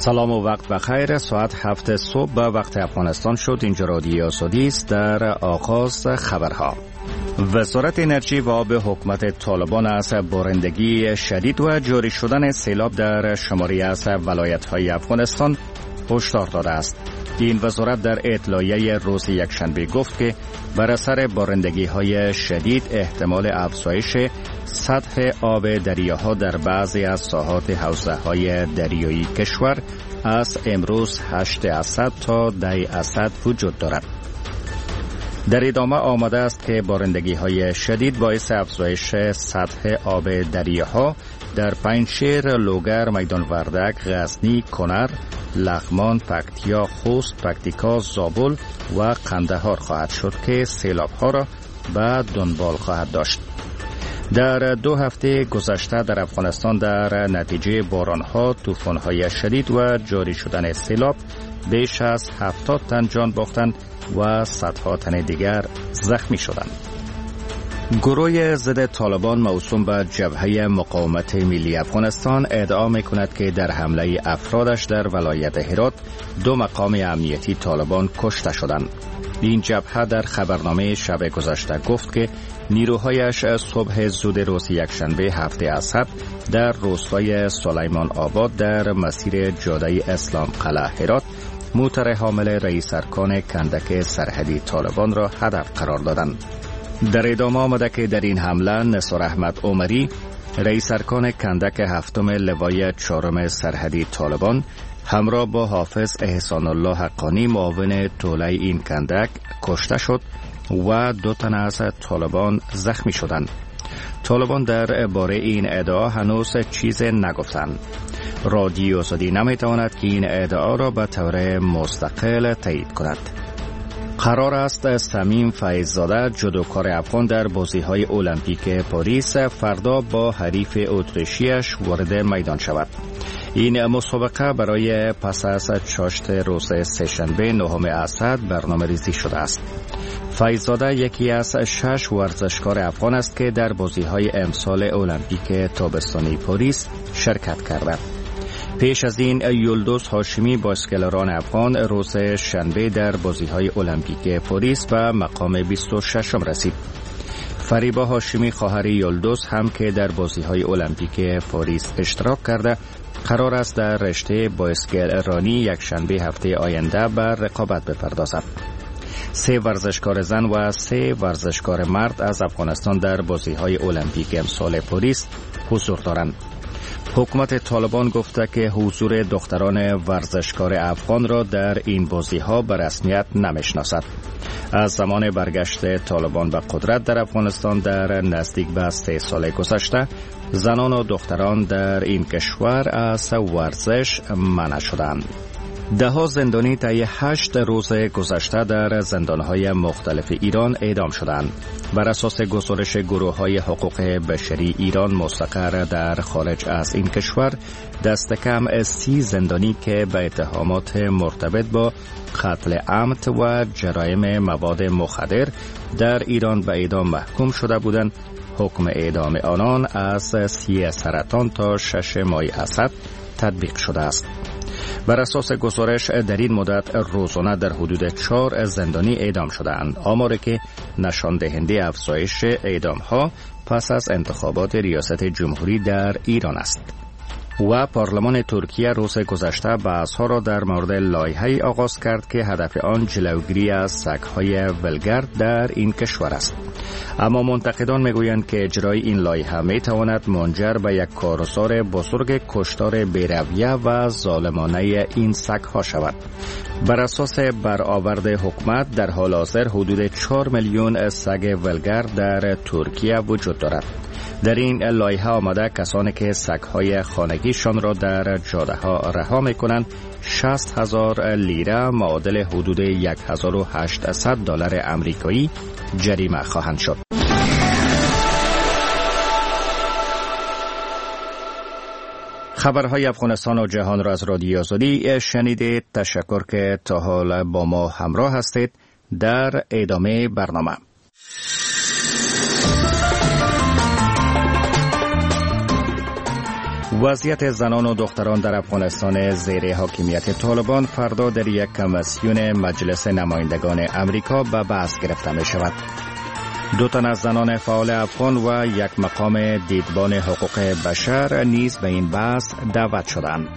سلام و وقت بخیر. ساعت 7 صبح به وقت افغانستان شد. اینجا رادیوی آزادی است. در آغاز خبرها، وزارت انرژی و آب حکومت طالبان از بارندگی شدید و جاری شدن سیلاب در شماری از ولایت‌های افغانستان هشدار داده است. این وزارت در اطلاعیه روز یکشنبه گفت که بر اثر بارندگی‌های شدید احتمال افزایش سطح آب دریاها در بعضی از ساحات حوزه‌های دریایی کشور از امروز 8% تا 10% وجود دارد. در ادامه آمده است که بارندگی‌های شدید باعث افزایش سطح آب دریاها در پنجشیر، لوگر، میدان وردک، غزنی، کنر، لغمان، پکتیا، خوست، پکتیکا، زابل و قندهار خواهد شد که سیلاب‌ها را به دنبال خواهد داشت. در 2 هفته گذشته در افغانستان در نتیجه باران‌ها، طوفان‌های شدید و جاری شدن سیلاب بیش از 70 تن جان باختند و صدها تن دیگر زخمی شدند. گروه ضد طالبان موسوم به جبهه مقاومت ملی افغانستان ادعا می‌کند که در حمله افرادش در ولایت هرات 2 مقام امنیتی طالبان کشته شدند. این جبهه در خبرنامه شب گذشته گفت که نیروهایش صبح زود روز یکشنبه 7 اسد در روستای سلیمان آباد در مسیر جاده اسلام قلعه هرات موتر حامل رئیس ارکان کندک سرحدی طالبان را هدف قرار دادند. در ادامه آمده که در این حمله نثار احمد عمری، رئیس ارکان کندک 7 لوای 4 سرحدی طالبان، همراه با حافظ احسان الله حقانی معاون توله این کندک کشته شد و 2 تن از طالبان زخمی شدند. طالبان در باره این ادعا هنوز چیز نگفتند. رادیو آزادی نمیتواند که این ادعا را به طور مستقل تایید کند. قرار است صمیم فیض‌زاده، جودوکار افغان در بازی‌های المپیک پاریس، فردا با حریف اتریشیش وارد میدان شود. این مسابقه برای پس از چاشت روز سه‌شنبه 9 اسد برنامه ریزی شده است. فیض‌زاده یکی از 6 ورزشکار افغان است که در بازی‌های امسال المپیک تابستانی پاریس شرکت کرده. پیش از این یلدوز هاشمی باسکتبالران افغان روز شنبه در بازی‌های المپیک پاریس به مقام 26 رسید. فریبا هاشمی خواهر یلدوز هم که در بازی‌های المپیک پاریس اشتراک کرده، قرار است در رشته باسکتبالرانی یکشنبه هفته آینده به رقابت بپردازد. 3 ورزشکار زن و 3 ورزشکار مرد از افغانستان در بازی‌های المپیک امسال پاریس حضور دارند. حکومت طالبان گفته که حضور دختران ورزشکار افغان را در این بازی‌ها به رسمیت نمی‌شناسد. از زمان برگشت طالبان به قدرت در افغانستان در نزدیک به 3 سال گذشته، زنان و دختران در این کشور از ورزش منع شدند. 10 زندانی طی 8 روز گذشته در زندان‌های مختلف ایران اعدام شدند. بر اساس گزارش گروه‌های حقوق بشری ایران مستقر در خارج از این کشور، دست کم 30 زندانی که به اتهامات مرتبط با قتل عمد و جرایم مواد مخدر در ایران به اعدام محکوم شده بودند، حکم اعدام آنان از 30 سرطان تا 6 ماه اسد تطبیق شده است. بر اساس گزارش در این مدت روزانه در حدود 4 زندانی اعدام شده‌اند، آماری که نشان دهنده افزایش اعدام‌ها پس از انتخابات ریاست جمهوری در ایران است. و پارلمان ترکیه روز گذشته بحث‌ها را در مورد لایحه‌ای آغاز کرد که هدف آن جلوگیری از سگ‌های ولگرد در این کشور است. اما منتقدان میگویند که اجرای این لایحه میتواند منجر به یک کارزار بزرگ کشتار بی‌رویه و ظالمانه این سگ‌ها شود. بر اساس برآورد حکومت در حال حاضر حدود 4 میلیون سگ ولگرد در ترکیه وجود دارد. در این لایحه آمده کسانی که سگ‌های خانگیشان را در جاده‌ها رها می‌کنند 60,000 لیره معادل حدود 1800 دلار آمریکایی جریمه خواهند شد. خبرهای افغانستان و جهان را از رادیو آزادی شنیدید. تشکر که تا حال با ما همراه هستید. در ادامه برنامه وضعیت زنان و دختران در افغانستان زیر حاکمیت طالبان فردا در یک کمیسیون مجلس نمایندگان امریکا به بحث گرفته می شود. 2 تن از زنان فعال افغان و یک مقام دیدبان حقوق بشر نیز به این بحث دعوت شدند.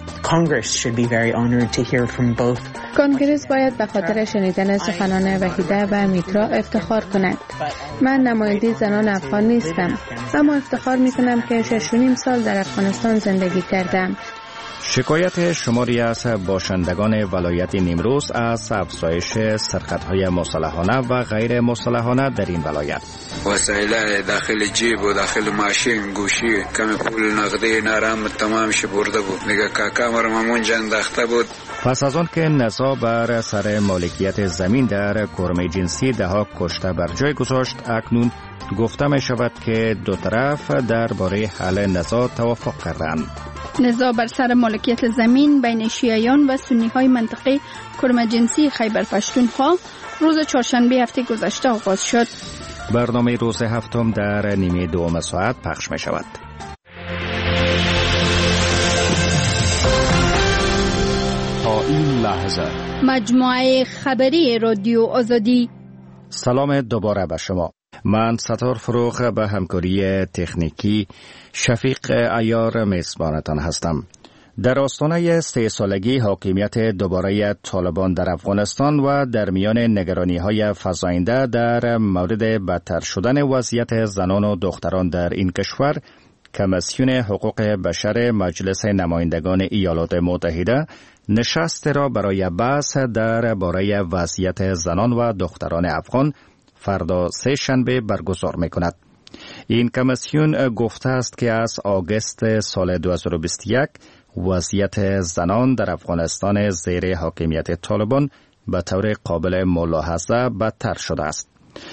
کنگرس باید به خاطر شنیدن سخنان وحیده و میترا افتخار کند. من نماینده زنان افغان نیستم، اما افتخار می کنم که 6.5 سال در افغانستان زندگی کردم. شکایت شماری از باشندگان ولایت نیمروز از افزایش سرقت‌های مسلحانه و غیر مسلحانه در این ولایت. وسایل داخل جیب و داخل ماشین گوشی کم پول نقدی نرم تمام شه برده بود. دیگه کاکا مرمون انداخته بود. پس از آن که نزاع بر سر مالکیت زمین در کرم جنسی ده‌ها کشته بر جای گذاشت، اکنون گفته می شود که 2 طرف درباره حل نزاع توافق کردند. نزاع بر سر مالکیت زمین بین شیعیان و سنی‌های منطقه کرم جنسی خیبر پشتونخوا روز چهارشنبه هفته گذشته آغاز شد. برنامه روز هفتم در نیمه دوم ساعت پخش می شود. تا این لحظه مجموعه خبری رادیو آزادی. سلام دوباره به شما. من ستار فروغ به همکاری تکنیکی شفیق عیار میزبانتان هستم. در آستانه 3 سالگی حاکمیت دوباره طالبان در افغانستان و در میان نگرانی‌های فزاینده در مورد بدتر شدن وضعیت زنان و دختران در این کشور، کمیسیون حقوق بشر مجلس نمایندگان ایالات متحده نشست را برای بحث درباره وضعیت زنان و دختران افغان فردا 3 شنبه برگزار می‌کند. این کمیسیون گفته است که از آگوست سال 2021 وضعیت زنان در افغانستان زیر حاکمیت طالبان به طور قابل ملاحظه بدتر شده است.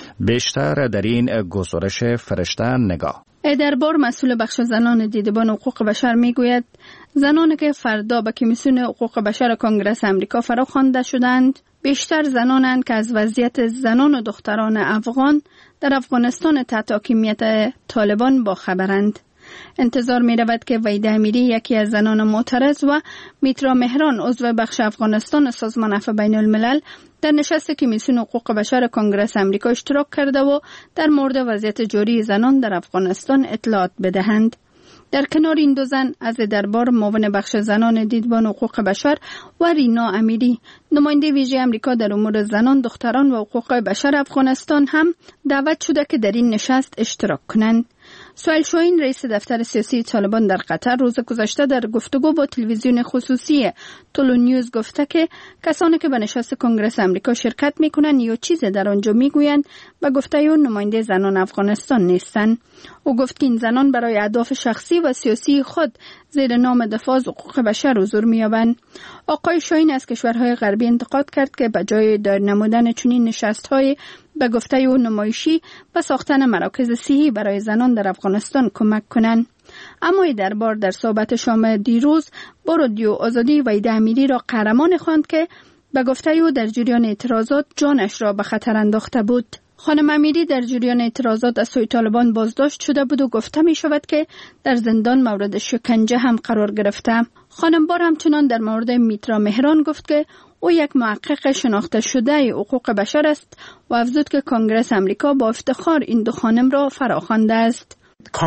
بیشتر در این گزارش فرشته نگاه. دربار مسئول بخش زنان دیدبان حقوق بشر میگوید زنانی که فردا به کمیسیون حقوق بشر کنگره امریکا فراخوانده شدند بیشتر زنانند که از وضعیت زنان و دختران افغان در افغانستان تحت حاکمیت طالبان باخبرند. انتظار می رود که وحیده امیری یکی از زنان معترض و میترا مهران عضو بخش افغانستان سازمان عفو بین الملل در نشست کمیسیون حقوق بشر کنگره امریکا اشتراک کرده و در مورد وضعیت جاری زنان در افغانستان اطلاعات بدهند. در کنار این 2 زن از دربار معاون بخش زنان دیدبان حقوق بشر و رینا امیری نماینده ویژه امریکا در امور زنان، دختران و حقوق بشر افغانستان هم دعوت شده که در این نشست اشتراک کنند. سهیل شاهین رئیس دفتر سیاسی طالبان در قطر روز گذشته در گفتگو با تلویزیون خصوصی تولو نیوز گفته که کسانی که به نشست کنگره امریکا شرکت میکنند یا چیزی در آنجا میگویند و گفته او نماینده زنان افغانستان نیستند. او گفت که این زنان برای اهداف شخصی و سیاسی خود زیر نام دفاع از حقوق بشر حضور می‌یابند. آقای شاهین از کشورهای غربی انتقاد کرد که به جای دایر نمودن چنین نشست‌های به گفته او نمایشی و ساختن مراکز صحی برای زنان در افغانستان کمک کنند. اما دربار در صحبت شام دیروز با رادیو آزادی وحیده امیری را قهرمان خواند که به گفته او در جریان اعتراضات جانش را به خطر انداخته بود. خانم امیری در جریان اعتراضات از سوی طالبان بازداشت شده بود و گفته می شود که در زندان مورد شکنجه هم قرار گرفته. خانم بار همچنان در مورد میترا مهران گفت که او یک محقق شناخته شده حقوق بشر است و افزود که کنگره امریکا با افتخار این 2 خانم را فراخوانده است.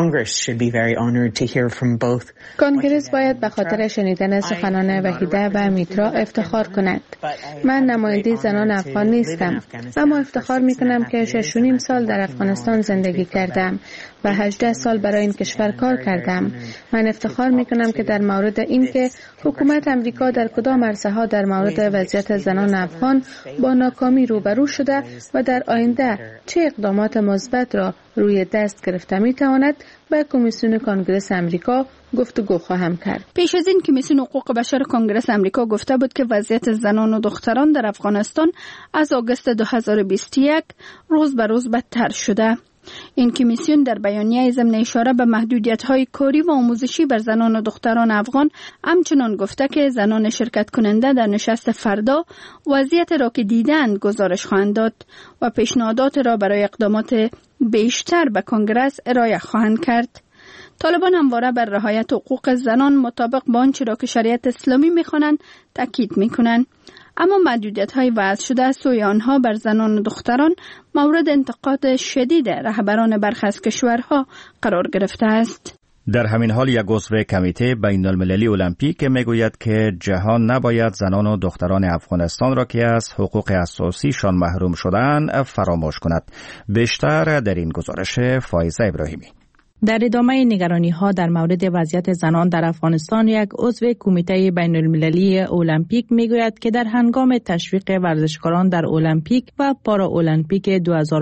کنگرس باید به خاطر شنیدن سخنان وحیده و میترا افتخار کند. من نماینده زنان افغان نیستم، اما افتخار می کنم که 6.5 سال در افغانستان زندگی کردم و 18 سال برای این کشور کار کردم. من افتخار می کنم که در مورد اینکه حکومت امریکا در کدام عرصه‌ها در مورد وضعیت زنان افغان با ناکامی روبرو شده و در آینده چه اقدامات مثبت را روی دست گرفته می تواند به کمیسیون کنگره امریکا گفتگو خواهم کرد. پیش از این کمیسیون حقوق بشر کنگره امریکا گفته بود که وضعیت زنان و دختران در افغانستان از آگوست 2021 روز به روز بدتر شده. این کمیسیون در بیانیه ضمن اشاره به محدودیت‌های کاری و آموزشی بر زنان و دختران افغان همچنان گفته که زنان شرکت کننده در نشست فردا وضعیت را که دیدند گزارش خواهند داد و پیشنهادات را برای اقدامات بیشتر به کنگره ارائه خواهند کرد. طالبان همواره بر رعایت حقوق زنان مطابق با آنچه را که شریعت اسلامی می‌خوانند تاکید می‌کنند. اما محدودیت‌های وضع شده از سوی آنها بر زنان و دختران مورد انتقاد شدید رهبران برخی از کشورها قرار گرفته است. در همین حال یک عضو کمیته بین المللی المپیک میگوید که جهان نباید زنان و دختران افغانستان را که از حقوق اساسیشان محروم شدند فراموش کند. بیشتر در این گزارش فایزه ابراهیمی. در ادامه نگرانی‌ها در مورد وضعیت زنان در افغانستان، یک عضو کمیته بین المللی المپیک میگوید که در هنگام تشویق ورزشکاران در المپیک و پارا المپیک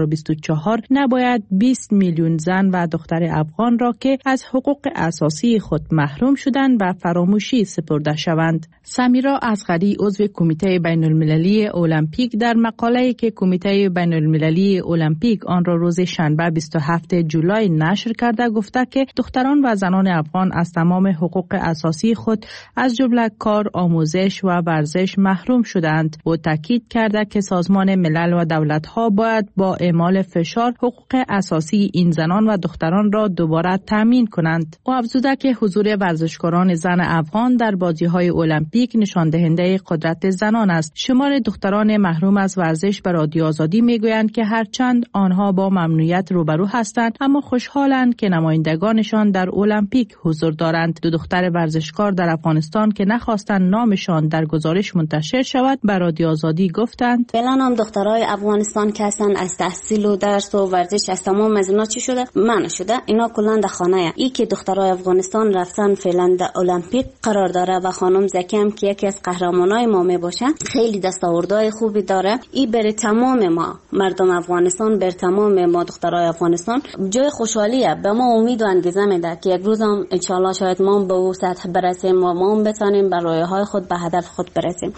2024 نباید 20 میلیون زن و دختر افغان را که از حقوق اساسی خود محروم شدند و فراموشی سپرده شوند. سمیرا اصغری، عضو کمیته بین المللی المپیک، در مقاله‌ای که کمیته بین المللی المپیک آن را روز شنبه 27 جولای نشر کرده گفته که دختران و زنان افغان از تمام حقوق اساسی خود از جمله کار، آموزش و ورزش محروم شدند. او تاکید کرده که سازمان ملل و دولت‌ها باید با اعمال فشار حقوق اساسی این زنان و دختران را دوباره تامین کنند. او افزوده که حضور ورزشکاران زن افغان در بازی‌های المپیک نشان دهنده قدرت زنان است. شمار دختران محروم از ورزش به رادیو آزادی میگویند که هرچند آنها با ممنوعیت روبرو هستند اما خوشحالند که نمایندگانشان در المپیک حضور دارند. دو دختر ورزشکار در افغانستان که نخواستند نامشان در گزارش منتشر شود به رادیو آزادی گفتند فعلا هم دخترای افغانستان که هستن از تحصیل و درس و ورزش از تمام از اینا چی شده؟ منع شده. اینا کلا در خانه ای که دخترای افغانستان رفتن فعلا در المپیک قرار داره و خانم زکی هم که یکی از قهرمانای ما میباشه، خیلی دستاوردهای خوبی داره. این بر تمام ما مردم افغانستان، بر تمام ما دخترای افغانستان جای خوشحالیه. به ما امید و انگیزه میده که یک روز هم انشالله شاید ما به اون سطح برسیم و ما بتونیم به رویاهای خود، به هدف خود برسیم.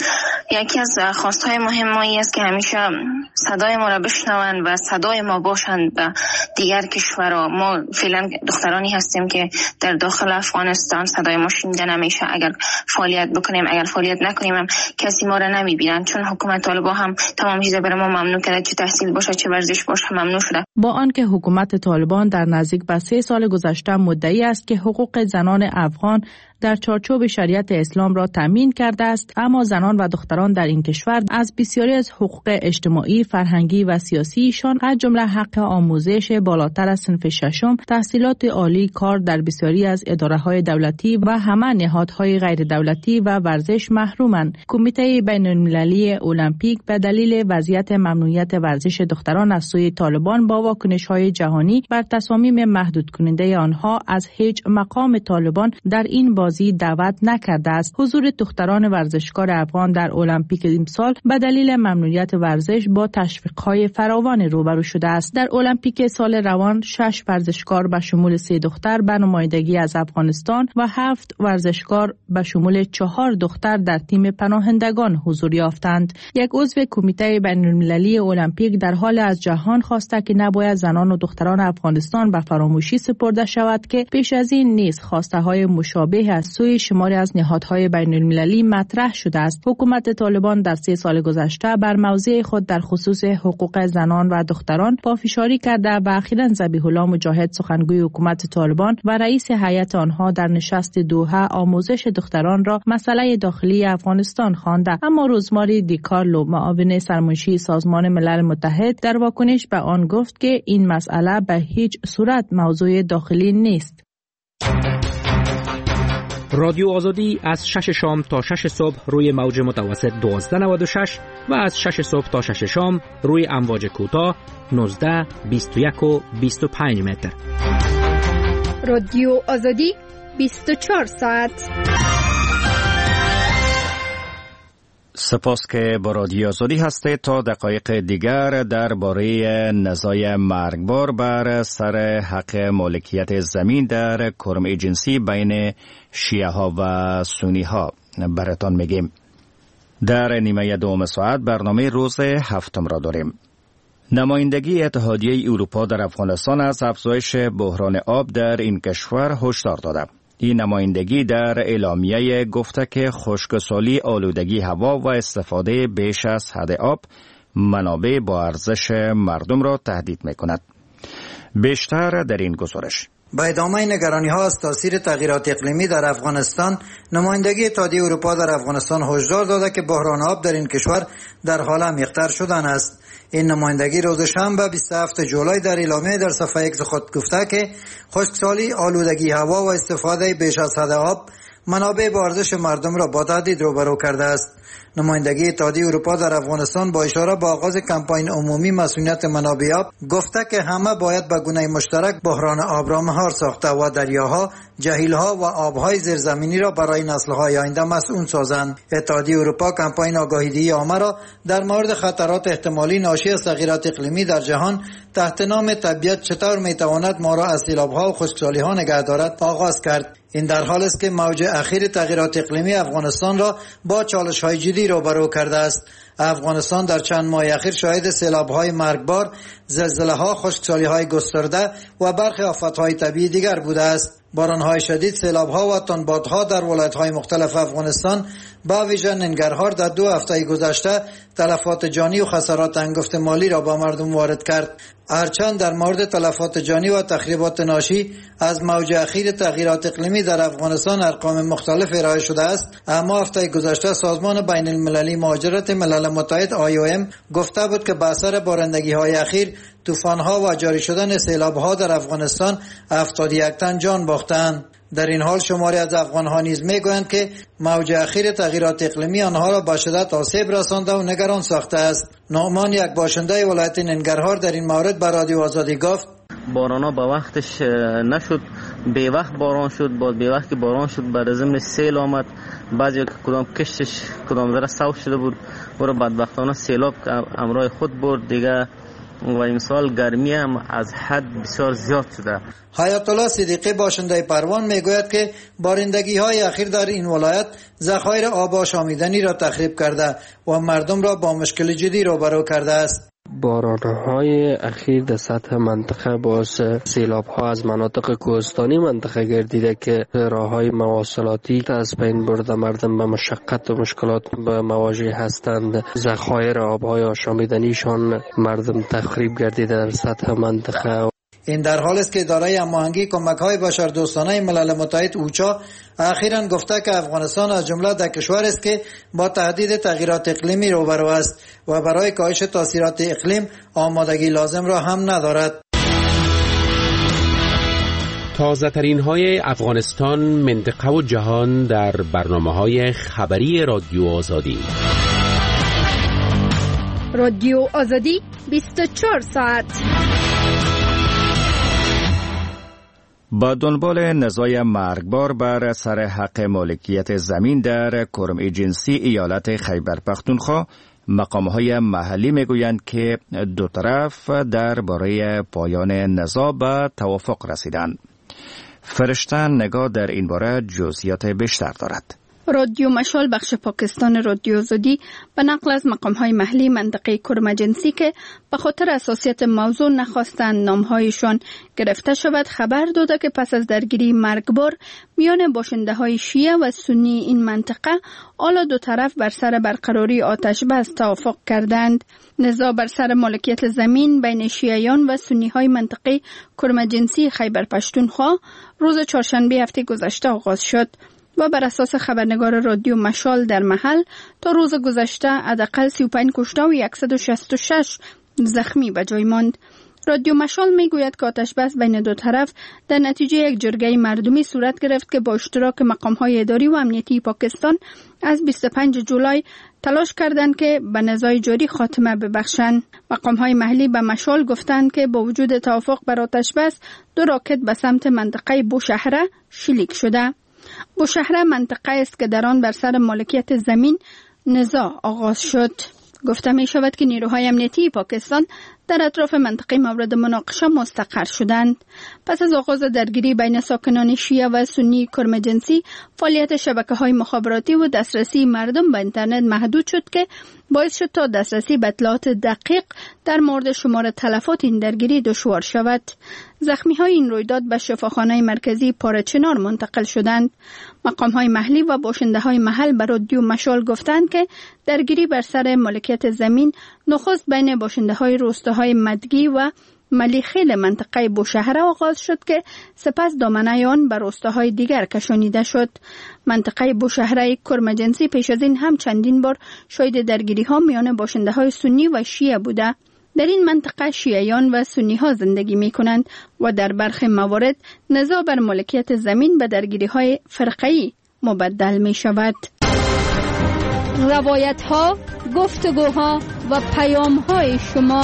یکی از خواستهای مهم ما است که همیشه صدای ما را بشنوند و صدای ما باشند به دیگر کشورها. ما فعلا دخترانی هستیم که در داخل افغانستان صدای ما شنیده نمیشه. اگر فعالیت بکنیم، اگر فعالیت نکنیم هم کسی ما را نمیبینن، چون حکومت طالبان هم تمام چیزا برای ما ممنوع کرده، چه تحصیل باشه چه ورزش باشه ممنوع شده. با آنکه حکومت طالبان در نزدیک به 3 سال گذشته مدعی است که حقوق زنان افغان در چارچوب شریعت اسلام را تامین کرده است، اما زنان و دختران در این کشور از بسیاری از حقوق اجتماعی، فرهنگی و سیاسیشان از جمله حق آموزش بالاتر از صنف ششم، تحصیلات عالی، کار در بسیاری از اداره‌های دولتی و همه نهادهای غیر دولتی و ورزش محرومند. کمیته بین المللی المپیک به دلیل وضعیت ممنوعیت ورزش دختران از سوی طالبان با واکنش‌های جهانی بر تصامیم محدود کننده آنها از هیچ مقام طالبان در این بازی دعوت نکرده است. حضور دختران ورزشکار افغان در المپیک امسال به دلیل ممنوعیت ورزش با تشویق‌های فراوان روبرو شده است. در المپیک سال روان 6 ورزشکار به شمول 3 دختر به نمایندگی از افغانستان و 7 ورزشکار به شمول 4 دختر در تیم پناهندگان حضور یافتند. یک عضو کمیته بین‌المللی المپیک در حال از جهان خواسته که نباید زنان و دختران افغانستان به فراموشی سپرده شود که پیش از این نیز خواسته‌های مشابه از سوی شماری از نهادهای بین‌المللی مطرح شده است. حکومت طالبان در 3 سال گذشته بر موضع خود در خصوص حقوق زنان و دختران پافشاری کرده و اخیراً ذبیح الله مجاهد، سخنگوی حکومت طالبان و رئیس هیئت آنها در نشست دوحه آموزش دختران را مسئله داخلی افغانستان خوانده. اما روزماری دیکارلو، معاون سرمنشی سازمان ملل متحد، در واکنش به آن گفت که این مسئله به هیچ صورت موضوع داخلی نیست. رادیو آزادی از 6 شام تا 6 صبح روی موج متوسط 1296 و از 6 صبح تا 6 شام روی امواج کوتاه 19، 21 و 25 متر. رادیو آزادی 24 ساعت. سپاس که با رادیو آزادی هستید. تا دقایق دیگر درباره نزاع مرگبار بر سر حق مالکیت زمین در کرم جنسی بین شیعه ها و سنی ها براتان میگیم. در نیمه دوم ساعت برنامه روز هفتم را داریم. نمایندگی اتحادیه اروپا در افغانستان از افزایش بحران آب در این کشور هشدار داده. این نمایندگی در اعلامیه گفته که خشکسالی، آلودگی هوا و استفاده بیش از حد آب منابع با ارزش مردم را تهدید می‌کند. بیشتر در این گزارش. با ادامه نگرانی ها از تاثیر تغییرات اقلیمی در افغانستان، نمایندگی اتحادیه اروپا در افغانستان هشدار داده که بحران آب در این کشور در حال عمیق‌تر شدن است. این نمایندگی روز شنبه 27 جولای در اعلامیه در صفحه X خود گفته که خشکسالی، آلودگی هوا و استفاده بیش از حد آب منابع با ارزش مردم را با تهدید روبرو کرده است. نمایندگی اتحادیه اروپا در افغانستان با اشاره به آغاز کمپاین عمومی مسئولیت منابع آب گفته که همه باید به گونه مشترک بحران آب را مهار ساخته و دریاها، جهیل‌ها و آب‌های زیرزمینی را برای نسل‌های آینده مسئول سازند. اتحادیه اروپا کمپاین آگاهی‌دهی عامه را در مورد خطرات احتمالی ناشی از تغییرات اقلیمی در جهان تحت نام طبیعت چطور می‌تواند ما را از سیلاب‌ها و خشکسالی‌ها نگه دارد آغاز کرد. این در حال است که موج اخیر تغییرات اقلیمی افغانستان را با چالش‌های جدی روبرو کرده است. افغانستان در چند ماه اخیر شاهد سیلاب‌های مرگبار، زلزله‌ها، خشکسالی‌های گسترده و برخی آفت‌های طبیعی دیگر بوده است. باران‌های شدید، سیلاب‌ها و تندبادها در ولایت‌های مختلف افغانستان با ویژه ننگرهار در 2 هفته گذشته تلفات جانی و خسارات انگفت مالی را با مردم وارد کرد. هرچند در مورد تلفات جانی و تخریبات ناشی از موج اخیر تغییرات اقلیمی در افغانستان ارقام مختلف ارائه شده است، اما هفته گذشته سازمان بین المللی مهاجرت ملل متحد IOM گفته بود که به اثر بارندگی‌های اخیر، طوفان‌ها و جاری شدن سیلاب‌ها در افغانستان 71 تن جان باختند. در این حال شماری از افغان‌ها نیز می‌گویند که موج اخیر تغییرات اقلیمی آنها را با شدت آسیب رسانده و نگران ساخته است. نعمان، یک باشنده ولایت ننگرهار، در این مورد به رادیو آزادی گفت: بارانا با وقتش نشد، به وقت باران شد، بعد به وقت که باران شد بعد از این سیل آمد، بعضی که کدام کشتش کدام ذره سوق شده بود برای بدبختانه سیلاب همراه خود برد دیگه. و امسال گرمی هم از حد بسیار زیاد شده. حیات الله صدیقی باشنده پروان میگوید که بارندگی‌های اخیر در این ولایت ذخایر آب آشامیدنی را تخریب کرده و مردم را با مشکل جدی روبرو کرده است. باران‌های اخیر در سطح منطقه باعث سیلاب‌ها از مناطق کوهستانی منطقه گردیده که راه‌های مواصلاتی از بین برده، مردم به مشقت و مشکلات مواجه هستند. ذخایر آب‌های آشامیدنیشان مردم تخریب گردیده در سطح منطقه. این در حال است که اداره هماهنگی کمک‌های بشردوستانه ملل متحد اوچا اخیراً گفته که افغانستان از جمله در کشور است که با تهدید تغییرات اقلیمی روبرو است و برای کاهش تاثیرات اقلیم آمادگی لازم را هم ندارد. تازه ترین های افغانستان، منطقه و جهان در برنامه‌های خبری رادیو آزادی. رادیو آزادی 24 ساعت. با دنبال نزاع مرگبار بر سر حق مالکیت زمین در کرم جنسی ایالت خیبر پختونخوا، مقام‌های محلی میگویند که دو طرف درباره پایان نزاع به توافق رسیدند. فرشته نگاه در این باره جزئیات بیشتر دارد. رادیو مشال بخش پاکستان رادیو آزادی به نقل از مقام‌های محلی منطقه کرم جنسی که به خاطر حساسیت موضوع نخواستند نام‌هایشان گرفته شود خبر داده که پس از درگیری مرگبار میان باشنده‌های شیعه و سنی این منطقه، حالا دو طرف بر سر برقراری آتش بس توافق کردند. نزاع بر سر مالکیت زمین بین شیعیان و سنی‌های منطقه کرم جنسی خیبر پختونخوا روز چهارشنبه هفته گذشته آغاز شد و بر اساس خبرنگار رادیو مشال در محل تا روز گذشته حداقل 35 کشته و 166 زخمی به جای ماند. رادیو مشال میگوید که آتش بس بین دو طرف در نتیجه یک جرگه مردمی صورت گرفت که با اشتراک مقام‌های اداری و امنیتی پاکستان از 25 جولای تلاش کردند که به نزاع جاری خاتمه ببخشند. مقام‌های محلی به مشال گفتند که با وجود توافق بر آتش بس، 2 راکت به سمت منطقه بوشهره شلیک شده. بوشهره منطقه است که در آن بر سر مالکیت زمین نزاع آغاز شد. گفته می شود که نیروهای امنیتی پاکستان در اطراف منطقه مورد مناقشه مستقر شدند. پس از آغاز درگیری بین ساکنان شیعه و سنی کرم جنسی، فعالیت شبکه‌های مخابراتی و دسترسی مردم به اینترنت محدود شد که باعث شد تا دسترسی به اطلاعات دقیق در مورد شمار تلفات این درگیری دشوار شود. زخمی‌های این رویداد به شفاخانه مرکزی پارچنار منتقل شدند. مقام‌های محلی و باشنده‌های محل به رادیو مشال گفتند که درگیری بر سر مالکیت زمین نخست بین باشنده‌های روستاهای مدگی و ملیخیل منطقه بوشهر آغاز شد که سپس دامنه آن به روستاهای دیگر کشانیده شد. منطقه بوشهر کرمجنسی پیش از این هم چندین بار شاهد درگیری ها میان باشنده های سنی و شیعه بوده. در این منطقه شیعیان و سنی ها زندگی می کنند و در برخی موارد نزاع بر مالکیت زمین به درگیری های فرقه‌ای مبدل می شود. روایت ها، گفتگوها و پیام های شما.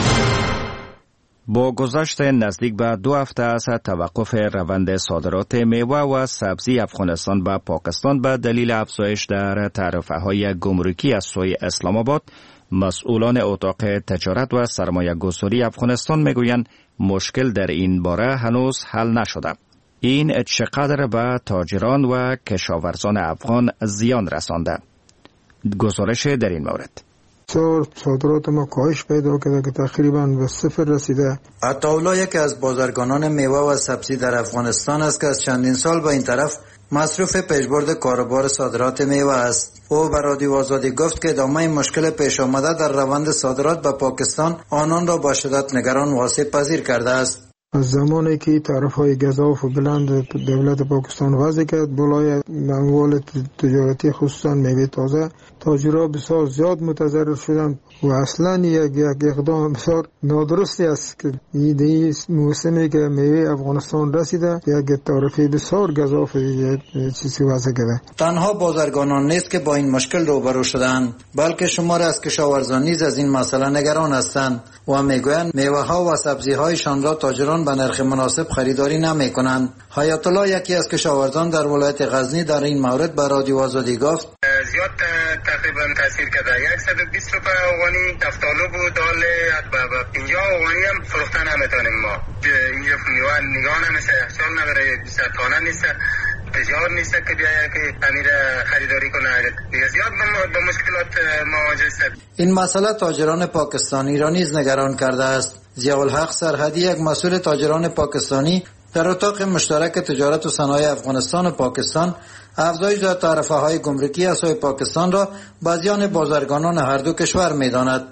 با گذشت نزدیک به 2 هفته از توقف روند صادرات میوه و سبزی افغانستان به پاکستان به دلیل افزایش در تعرفه‌های گمرکی از سوی اسلام آباد، مسئولان اتاق تجارت و سرمایه گذاری افغانستان میگویند مشکل در این باره هنوز حل نشده. این چقدر به تاجران و کشاورزان افغان زیان رسانده؟ گزارش در این مورد. صادرات ما کاهش پیدا کرده که تقریبا به 0 رسیده. عطاالله یکی از بازرگانان میوه و سبزی در افغانستان است که از چندین سال به این طرف مصروف پیشبرد کاروبار صادرات میوه است. او به رادیو آزادی گفت که ادامه مشکل پیش آمده در روند صادرات به پاکستان آنان را با شدت نگران و آسیب پذیر کرده است. از زمانی که طرفهای گزاف و بلند دولت پاکستان وضع کرد بالای اموال تجارتی خصوصا میوه تازه، تاجرها بسیار زیاد متضرر شدند و اصلا یک اقدام بسیار نادرستی است که این موسمی که میوه افغانستان رسیده یک تعرفه بسیار گزاف چیزی وضع کرده. تنها بازرگانان نیست که با این مشکل روبرو شدند، بلکه شماری از کشاورزان نیز از این مسئله نگران هستند و میگویند میوه ها و سبزی هایشان را تاجران به نرخ مناسب خریداری نمی کنند. حیات الله یکی از کشاورزان در ولایت غزنی در این مورد به رادیو آزادی گفت زیاد تقریبا تاثیر کرده. 120 روپیه افغانی تفتالو بود، دال 50 افغانی هم فروختن نمیتونیم ما. اینجا میوه نگاه نمیشه، یخچال نداره، سرخانه نیست، تجار نیست که بیاید که امیر خریداری کنه. زیاد با مشکلات مواجه است. این مسئله تاجران پاکستانی را نیز نگران کرده است. ضیاءالحق سرحدی یک مسئول تاجران پاکستانی در اتاق مشترک تجارت و صنایع افغانستان و پاکستان افزایش در تعرفه‌های گمرکی از سوی پاکستان را به زیان بازرگانان هر دو کشور می‌داند.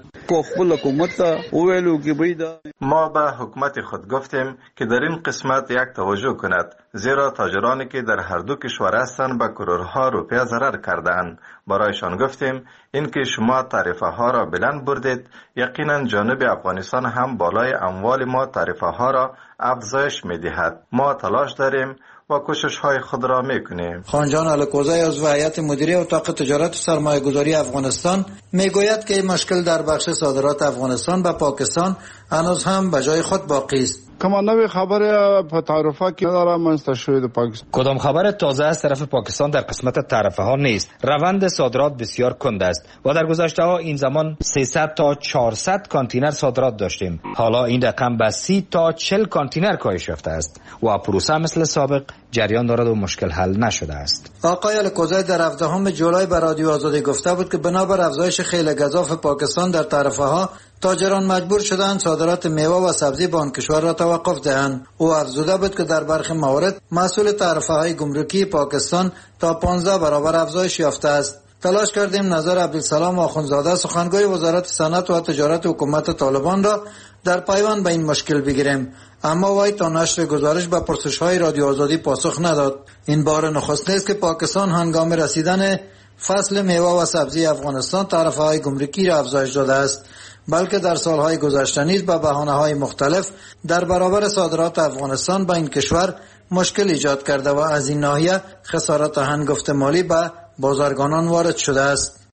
ما به حکومت خود گفتیم که در این قسمت یک توجه کند، زیرا تاجرانی که در هر دو کشور هستند به کرورها روپیه ضرر کردند. برایشان گفتیم اینکه شما تعرفه ها را بلند بردید، یقینا جانب افغانستان هم بالای اموال ما تعرفه ها را افزایش می‌دهد. ما تلاش داریم و کوشش های خود را میکنیم. خانجان الکوزی عضو هیئت مدیره اتاق تجارت و سرمایه گذاری افغانستان میگوید که این مشکل در بخش صادرات افغانستان به پاکستان هنوز هم به جای خود باقی است. کمانوی خبر تعرفه که نداره منستر شده پاکستان. کدام خبر تازه از طرف پاکستان در قسمت تعرفه ها نیست. روند صادرات بسیار کند است و در گذشته ها این زمان 300 تا 400 کانتینر صادرات داشتیم. حالا این رقم به 30 تا 40 کانتینر کاهش یافته است و پروسه مثل سابق جریان دارد و مشکل حل نشده است. آقای الکوزی در 17 جولای به رادیو آزادی گفته بود که بنابر افزایش خیل گزاف پاکستان در تعرفه ها تاجران مجبور شدند صادرات میوه و سبزی به آن کشور را توقف دهند. او افزوده بود که در برخی موارد مسئول تعرفه های گمرکی پاکستان تا 15 برابر افزایش یافته است. تلاش کردیم نظر عبدالسلام آخوندزاده سخنگوی وزارت صنعت و تجارت حکومت طالبان را در پیوند به این مشکل بگیریم، اما وی تا نشر گزارش به پرسش‌های رادیو آزادی پاسخ نداد. این بار نخست است که پاکستان هنگام رسیدن فصل میوه و سبزی افغانستان تعرفه‌های گمرکی را افزایش داده است، بلکه در سالهای گذشته نیز به بهانه‌های مختلف در برابر صادرات افغانستان به این کشور مشکل ایجاد کرده و از این ناحیه خسارات هنگفت مالی به بازرگانان وارد شده است.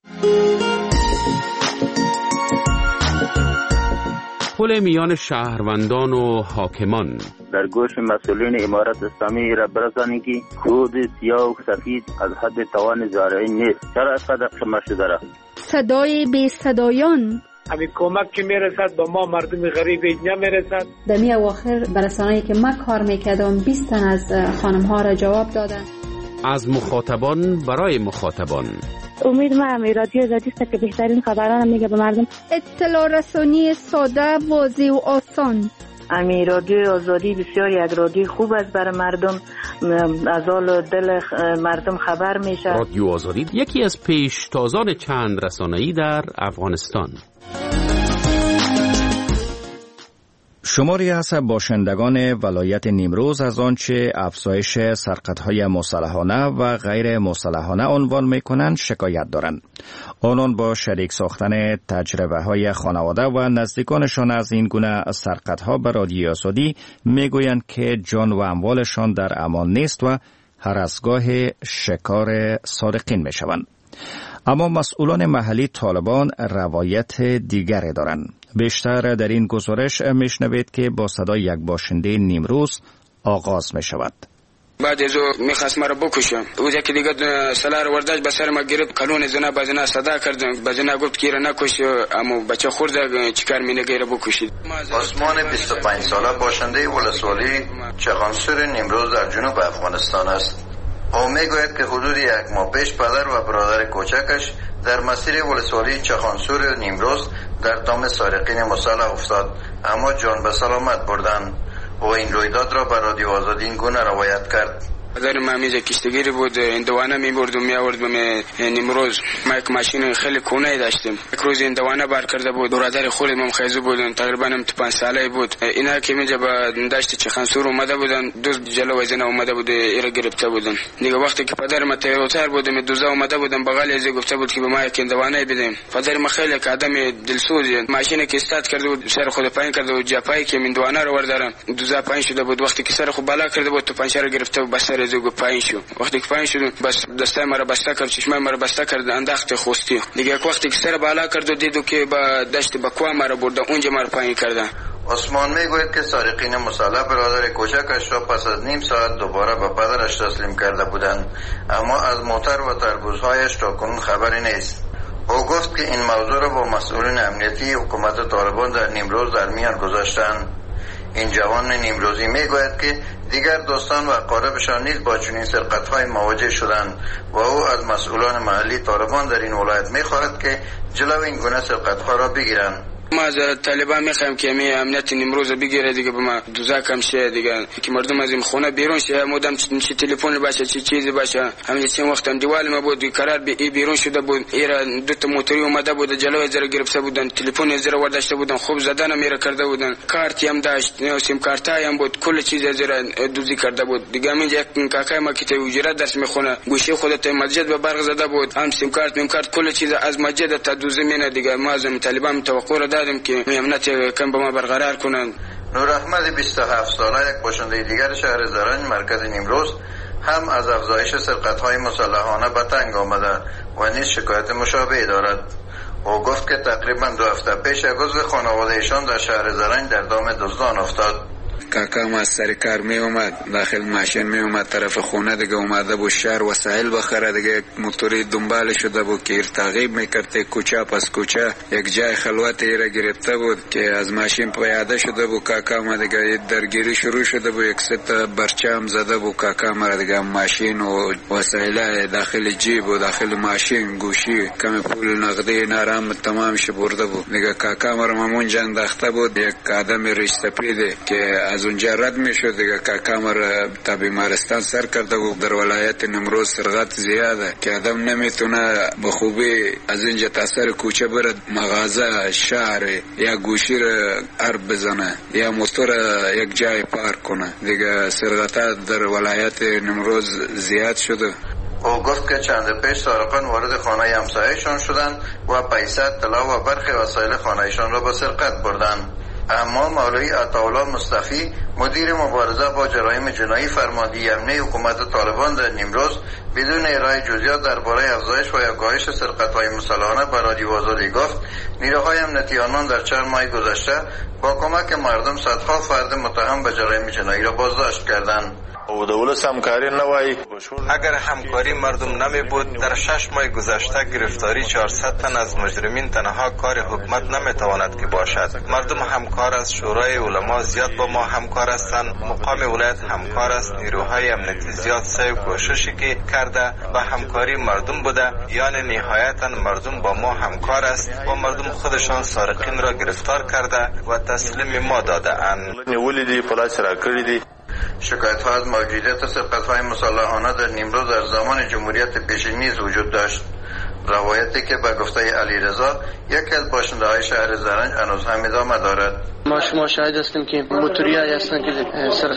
پل میان شهروندان و حاکمان در گوش مسئولین امارت اسلامی را برسانید که خود سیاه و سفید از حد توان زارعی نیست. چرا اسقدر قمه شده را؟ صدای بی صدایان همین کمک که میرسد با ما مردم غریب اینجا میرسد. در می اواخر برسانه‌ای که من کار میکردم 20 تن از خانم ها را جواب دادن. از مخاطبان برای مخاطبان. امید من رادیو آزادی است که بهترین خبران میگه به مردم. اطلاع رسانی ساده، واضح و آسان. رادیو آزادی بسیار یک رادیو خوب است برای مردم، از حال دل مردم خبر میشه. رادیو آزادی یکی از پیشتازان چند رسانه‌ای در افغانستان. شماری از باشندگان ولایت نیمروز از آنچه افزایش سرقت‌های مسلحانه و غیر مسلحانه عنوان می‌کنند شکایت دارند. آنان با شریک ساختن تجربه‌های خانواده و نزدیکانشان از این گونه سرقت‌ها به رادیو آزادی می‌گویند که جان و اموالشان در امان نیست و هر از گاه شکار سارقین می‌شوند. اما مسئولان محلی طالبان روایت دیگری دارند. بیشتر در این گزارش میشنوید که با صدای یک باشنده نیمروز آغاز می شود. بعد از او میخواست مرا بکشم. او که دیگه سلار ورداش به سر ما گرفت، کلون زنا بزنا صدا کردم، بزنا گفت که را نکش، اما بچه خورده چیکار مینگه را بکشید. عثمان 25 ساله باشنده ولسوالی چغانسور نیمروز در جنوب افغانستان است. او میگوید که حدود یک ماه پیش پدر و برادر کوچکش در مسیر ولسوالی چغانسور نیمروز در دام سارقین مسلح افتاد، اما جان به سلامت بردند. و این رویداد را به رادیو آزادی این گونه روایت کرد. پدر ما میز کشتگیری بود، اندوانه میبرد و میآورد به نیمروز. ما یک ماشین خیلی کونه داشتیم. یک روز اندوانه بار کرده بود. برادر خودم خیزو بود، تقریبا 5 ساله بود. اینا که میجا به دشت چخانسور اومده بودن، دوز جلو وزنه اومده بود، ایرا گرفته بودن. دیگه وقتی که پدر ما تیروتر بود، دوزا اومده بودن بغل از گفته بود که به ما یک اندوانه بدیم. پدر ما خیلی آدم دلسوزی، ماشین که استارت کرده بود، سر خود پایین کرده بود، جپای که اندوانه رو وردارن. دوزا پایین شده بود. وقتی که سر خود بالا کرده بود، تو پنچه رو گرفته بود، بس زوگ پایین شد. وقتی که پایین شد بس دستای مرا بسته کرد، چشمای مرا بسته کرد، انداخت خوستی. دیگه وقتی که سر بالا کرد و دیدو که با دشت بکوا مرا برد، اونجا مرا پایین کرد. عثمان میگوید که سارقین مسلح برادر کوچکش را پس از نیم ساعت دوباره به پدرش تسلیم کرده بودند، اما از موتر و تربوزهایش تاکنون خبری نیست. او گفت که این موضوع را با مسئولین امنیتی حکومت طالبان در نیمروز در میان گذاشتند. این جوان نیمروزی میگوید که دیگر دوستان و اقاربشان نیز با چنین سرقت‌های مواجه شدند و او از مسئولان محلی طالبان در این ولایت میخواهد که جلو این گونه سرقت‌ها را بگیرند. ما از طالبان میخوایم که امنیت نیمروز بگیره دیگه، به ما دوزا کم شه دیگه، که مردم از این خونه بیرون شه، مدام چه تلفن باشه چه چیزی باشه. همین چند وقت هم دیوال ما بود قرار به بیرون شده بود، ایرا دو تا موتوری اومده بود جلوی زره گرفته بودن، تلفن زره ورداشته بودن، خوب زدن میره کرده بودن، کارت هم داشت، نه سیم کارت هم بود، کل چیز زره دوزی کرده بود دیگه. همین یک کاکای ما که تو اجاره درس میخونه، گوشه خودت مسجد به برق زده بود، هم سیم کارت کل چیز از مسجد تا دوزی مینه دیگه. ما از طالبان توقع دادیم که امنیت کم با ما برقرار کنند. نور احمد 27 ساله یک باشنده دیگر شهر زرنج مرکز نیمروز هم از افزایش سرقت‌های مسلحانه به تنگ آمده و نیز شکایت مشابهی دارد. او گفت که تقریبا 2 هفته پیش یک عضو خانواده ایشان در شهر زرنج در دام دزدان افتاد. کاکا ما سر کار می اومد، داخل ماشین می اومد طرف خونه دیگه، اومده بود شهر وسایل بخره دیگه، موتوری دنبال شده بود که تعقیب میکرد کوچه پس کوچه، یک جای خلوت را گرفته بود که از ماشین پیاده شده بود. کاکا ما دیگه درگیری شروع شده بود، یک ست برچم زده بود کاکا ما دیگه، ماشین و وسایل داخل جیب و داخل ماشین گوشی کم پول نقدی نرم تمام ش برده بود دیگه. کاکا ما همون جنگ داخته بود، یک آدم ریش سپیده که از اونجا رد میشد دیگه. کاکا مرا تا بیمارستان سر کرده بود. در ولایت نیمروز سرقت زیاده که آدم نمیتونه به خوبی از اینجا تا سر کوچه برد مغازه شهر یا گوشی را عرب بزنه یا موتور یک جای پارک کنه دیگه. سرقت در ولایت نیمروز زیاد شده. او گفت که چند پیش سارقان وارد خانه همسایه‌شان شدند و پیسه، طلا و برخی وسایل خانه‌شان را به سرقت بردند. اما مولوی عطاالله مصطفی مدیر مبارزه با جرایم جنایی فرمانده امنی حکومت طالبان در نیمروز بدون ارائه جزئیات درباره افزایش و یا کاهش سرقت‌های مسلحانه به رادیو آزادی گفت نیروهای امنیتی آنان در چند ماه گذشته با کمک مردم صدها فرد متهم به جرایم جنایی را بازداشت کردند. اگر همکاری مردم نمی بود در 6 ماه گذشته گرفتاری 400 تن از مجرمین تنها کار حکومت نمی تواند که باشد. مردم همکار است، شورای علما زیاد با ما همکار هستند، مقام ولایت همکار است، نیروهای امنیتی زیاد سعی و کوششی که کرده و همکاری مردم بوده، یعنی نهایتا مردم با ما همکار است و مردم خودشان سارقین را گرفتار کرده و تسلیم ما داده اند. شکایت ها از موجودیت سرقت‌های مسلحانه در نیمروز در زمان جمهوریت پیشین نیز وجود داشت. روایتی که به گفته علیرضا یکی از باشنده‌های شهر زرنج هنوز هم ادامه دارد. ما شما شاهد هستیم که موتوری هستند که